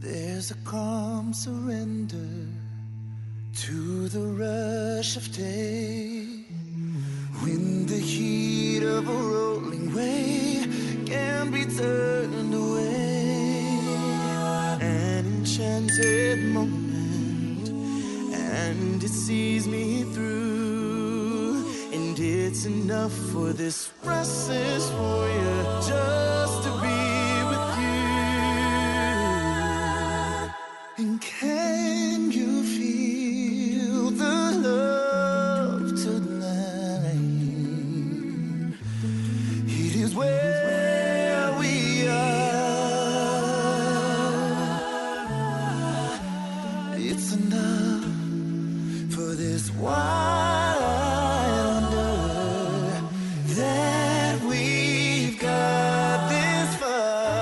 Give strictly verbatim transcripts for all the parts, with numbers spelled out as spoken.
There's a calm surrender to the rush of day, when the heat of a rolling wave can be turned away. An enchanted moment, and it sees me through, and it's enough for this restless warrior just to be with you. And can you feel the love tonight? It is where we are. It's enough for this wild wonder that we've got this far.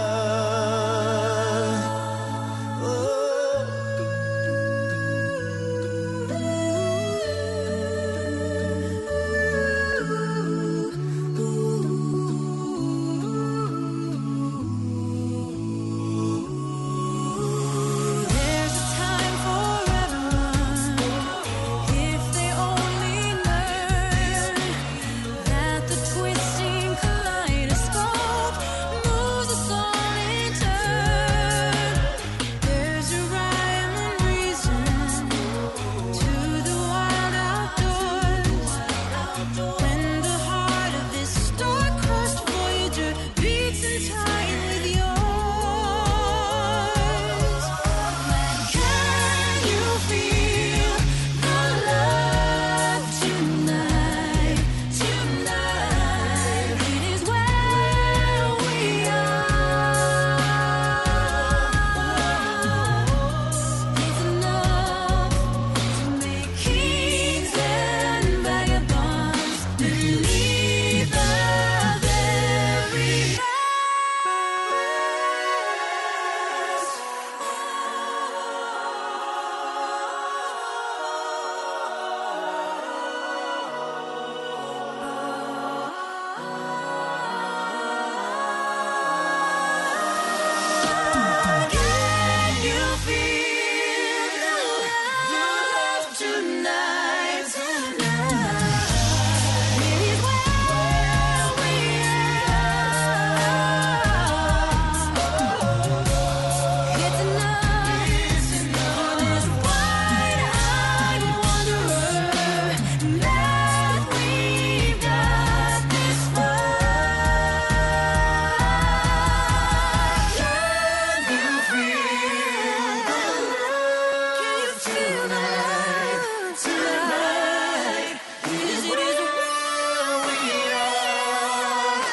There's a time for everyone, if they only learn that the twisting kaleidoscope moves us all in turn. There's a rhyme and reason to the wild outdoors, when the heart of this star-crossed voyager beats in time with yours. Can you feel the love tonight? Tonight, it is where we are. It's enough to make kings and vagabonds believe the very best. Can you feel the love tonight? Tonight, it is where we are. It's enough for this wide-eyed wanderer that we've got this far. Can you feel the love? Can you feel the love tonight? It is, it is where we are.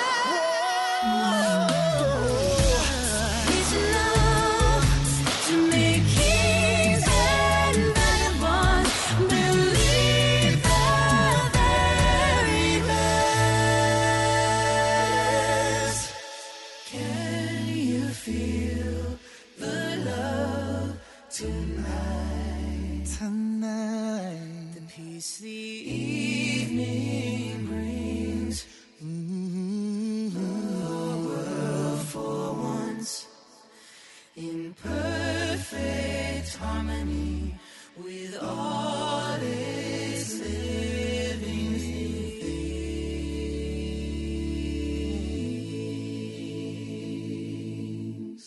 It's enough to make kings and vagabonds believe the very best. Can you feel the love tonight? Tonight, The peace the evening brings. mm-hmm. World for once in perfect harmony with all its living things.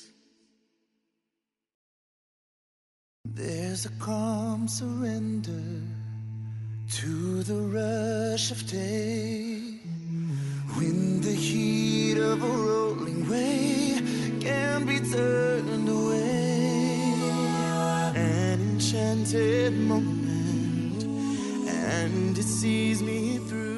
There's a calm surrender to the rush of day, when the heat of a rolling wave can be turned away. An enchanted moment, and it sees me through,